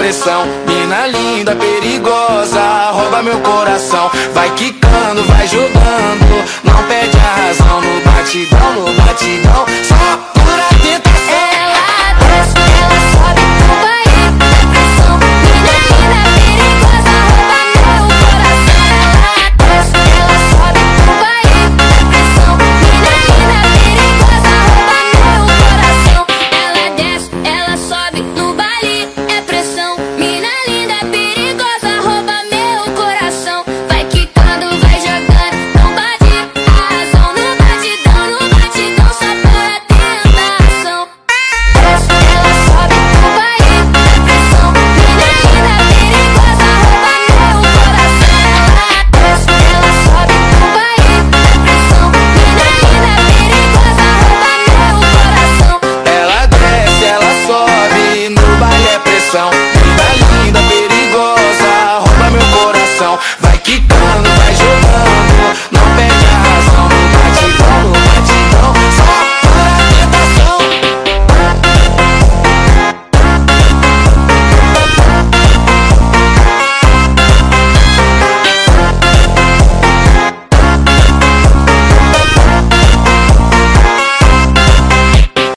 pressão. Mina linda, perigosa, rouba meu coração. Vai quicando, vai jogando, não perde a razão. No batidão, só pura tentação. Ela desce, ela sobe, não vai ir na pressão. Mina linda, perigosa, rouba meu coração. Ela desce, ela sobe, não vai ir na pressão. Mina linda, perigosa, rouba meu coração. Ela desce, ela sobe no baile, é pressão. Mina linda, perigosa, rouba meu coração. Vai quicando, vai jogando, não bate a razão. No batidão, só pura tentação. Desce, ela sobe, não vai ir na pressão. Mina linda, perigosa, rouba meu coração. Ela desce, ela sobe, não vai ir na pressão. Mina linda, perigosa, rouba meu coração. Ela desce, ela sobe, no baile é pressão. Mina linda, perigosa, rouba meu coração. Vai quicando,